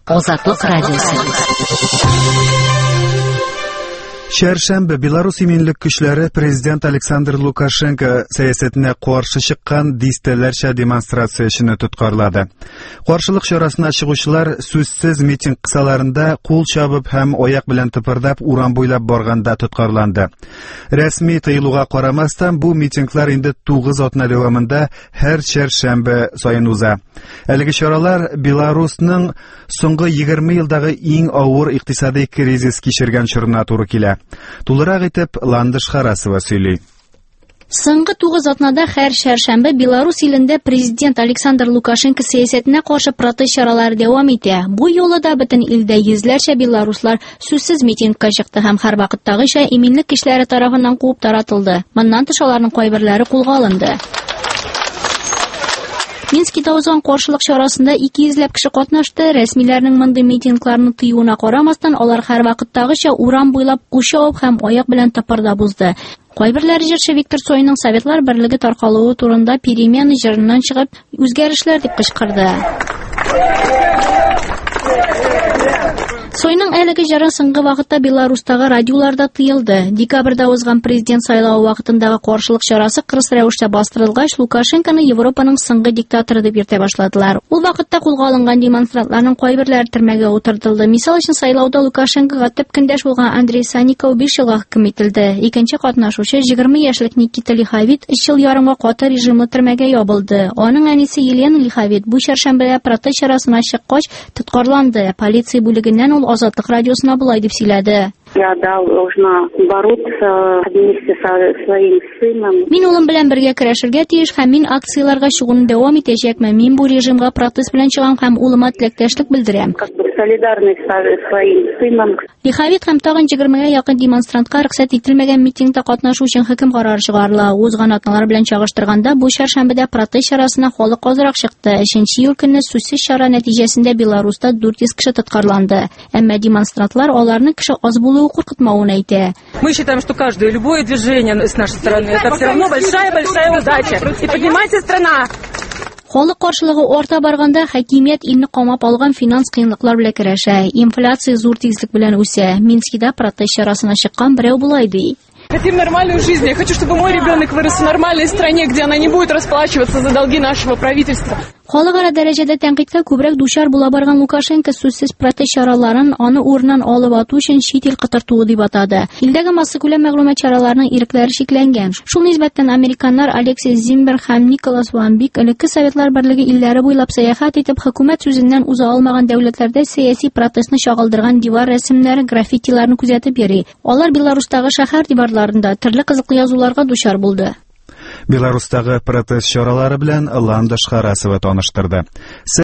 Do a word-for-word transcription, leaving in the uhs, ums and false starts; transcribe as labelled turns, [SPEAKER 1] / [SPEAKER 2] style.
[SPEAKER 1] Азатлык радиосы.
[SPEAKER 2] Шәршәмбе Беларусь иминлек көчләре президент Александр Лукашенко сәясәтенә каршы чыккан дистәләрчә демонстрацияне тоткарлады. Каршылык чарасына чыгучылар сүзсез митинг кысаларында кул чабып һәм аяк белән тыпырдап урам буйлап барганда тоткарланды. Рәсми тыелуга карамастан бу митинглар инде тугыз атна дәвамында һәр шәршәмбе саен уза. Әлеге чаралар Беларусның соңгы егерме елдагы иң авыр икътисади кризис кичергән чорына туры килә. Тулырак итеп Ландыш Харасова сөйли.
[SPEAKER 3] Соңгы тугыз атнада һәр шәршәмбе Беларусь илендә президент Александр Лукашенко сәясәтенә каршы протест чаралары дәвам итә. Бу юлы да бөтен илдә йөзләрчә белоруслар сүзсез митингка чыкты һәм һәр вакыттагыча иминлек кешеләре тарафыннан куып таратылды. Моннан тыш аларның кайберләре кулга алынды. Минскида узган каршылык чарасында ике йөзләп кеше катнашты. Рәсмиләрнең мондый митингларны тыюына карамастан, алар һәр вакыттагыча урам буйлап кучап һәм аяк белән тыпырдап узды. Кайберләре җырчы Виктор Цойның Советлар берлеге таркалуы турында перемена җырыннан чыгып, үзгәрешләр дип кычкырды. Цойның әлеге җыры соңгы вакытта Беларустагы радиоларда тыелды. Декабрьдә узган президент сайлауы вакытындагы каршылык чарасы кырыс рәвештә бастырылгач, Лукашенконы Европаның соңгы диктаторы дип йөртә башладылар. Ул вакытта кулга алынган демонстрантларның кайберләре төрмәгә утыртылды. Мисал өчен сайлауда Лукашенкога төп көндәш булган Андрей Санников биш елга хөкем ителде. Икенче катнашучы егерме яшьлек Никита Лиховит өч ел ярымга каты режимлы төрмәгә ябылды. Аның әнисе Елена Лиховит бу шәршәмбедә протест чарасына чыккач тоткарланды. Полиция бүлегеннән ул Азатлык радиосына булай дип сөйләде.
[SPEAKER 4] Я должна бороться вместе со своим сыном.
[SPEAKER 3] Мин улым белән бергә көрәшергә тиеш һәм мин акцияларга чыгуны дәвам итәчәкмен. Мин бу режимга протест белән чыгам һәм улыма теләктәшлек белдерәм.
[SPEAKER 4] Солидарность со своим сыном.
[SPEAKER 3] Лиховит һәм тагын егермегә якын демонстрантка рөхсәт ителмәгән митингта катнашу өчен хөкем карары чыгарыла. Узган атналар белән чагыштырганда бу шәршәмбедә протест чарасына халык азрак чыкты. өченче июль көнне сүзсез чара нәтиҗәсендә Беларуста дүрт йөз кеше тоткарланды. Әмма демонстрантлар аларның кеше аз булуы куркытмавын әйтә.
[SPEAKER 5] Мы считаем, что каждое любое движение с нашей стороны это все равно большая-большая удача. И поднимайте страна.
[SPEAKER 3] Халык каршылыгы арта барганда хакимият илне камап алган финанс кыенлыклар белән көрәшә. Инфляция зур тизлек белән үсә. Минскида протест чарасына чыккан берәү булай ди.
[SPEAKER 5] Хотим нормальную жизнь. Я хочу, чтобы мой ребенок вырос в нормальной стране, где она не будет расплачиваться за долги нашего правительства.
[SPEAKER 3] Халыкара дәрәҗәдә тәнкыйтькә күбрәк дучар була барган Лукашенко сүзсез протест чараларын аны урыннан алып ату өчен чит ил кытыртуы дип атады. Илдәге масса күләм мәгълүмат чараларының ирекләре шикләнгән. Шул нисбәттән американнар Алексей Зимбер һәм Николас Ван Бик элекке Советлар берлеге илләре буйлап сәяхәт итеп хөкүмәт сүзеннән уза алмаган дәүләтләрдә сәяси протестны чагылдырган дивар рәсемнәре, граффитиларны күзәтеп йөри. Алар Беларустагы шәһәр диварларында төрле кызыклы язуларга дучар булды.
[SPEAKER 2] Беларустагы протест чаралары белән Ландыш Харасова таныштырды.